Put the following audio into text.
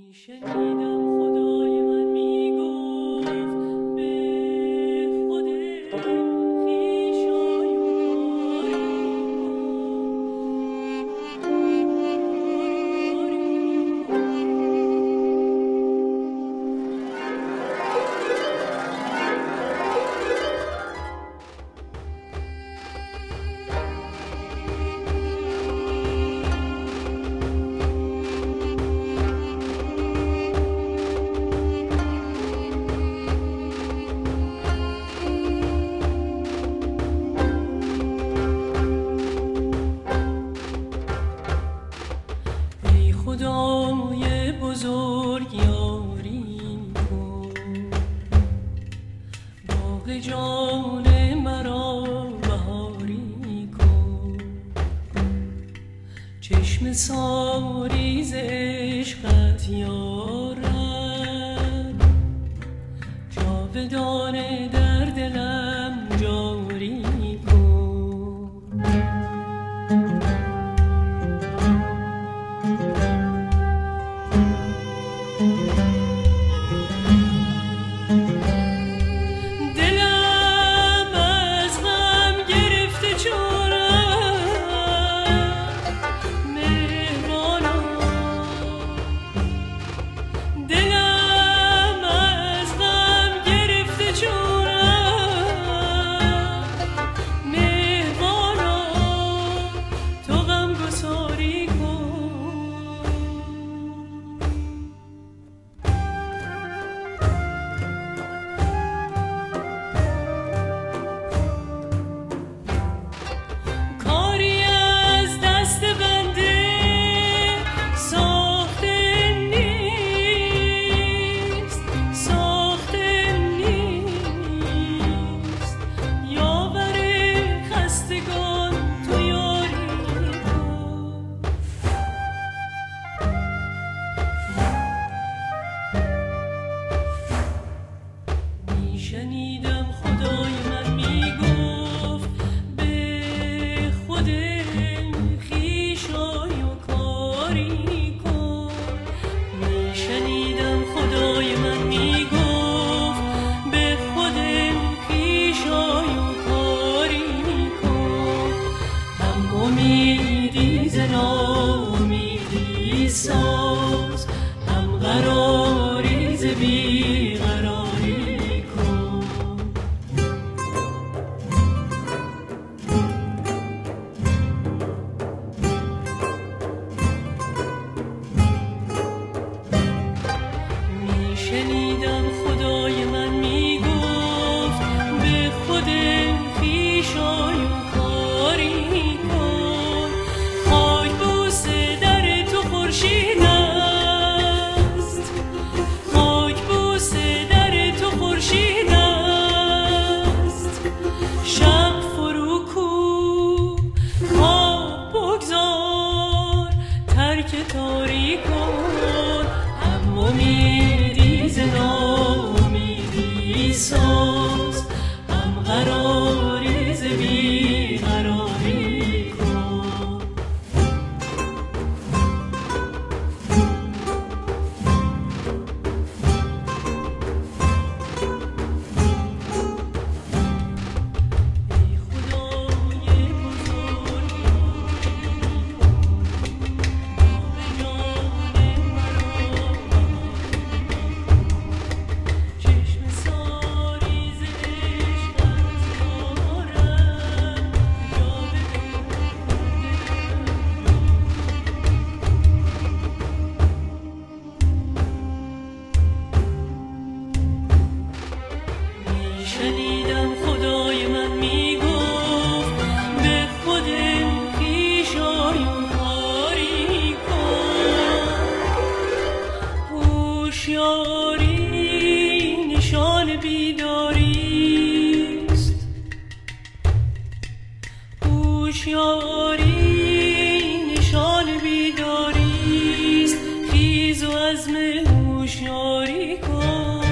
شنیدم خدای من میگفت به خود خویش آی خدای بزرگ یاری کن، باغ جان مرا بهاری کن، چشم ساری ز عشقت یارب، جاودانه در دلم جاری کن. شنیدم خدای من میگفت به خود خویش آی و کاری کن. میشنیدم خدای من میگفت به خود خویش آی و کاری کن. هم امیدی ز ناامیدی ساز، هم قراری ز بیقراری. شنیدم خدای من میگفت به خود خویش آی و کاری کن. خاک بوس در تو خورشید است، خاک بوس در تو خورشید است. شب فرو کو خواب بگذار، ترک تاری کن. هم امیدی ز ناامیدی ساز، هم قراری ز بیقراری کن. ای خدای بزرگ شنیدم خدای من میگفت به خود خویش آی و کاری کن. هوشیاری نشان بیداری است، هوشیاری نشان بیداری است. خیز و عزم هوشیاری کن.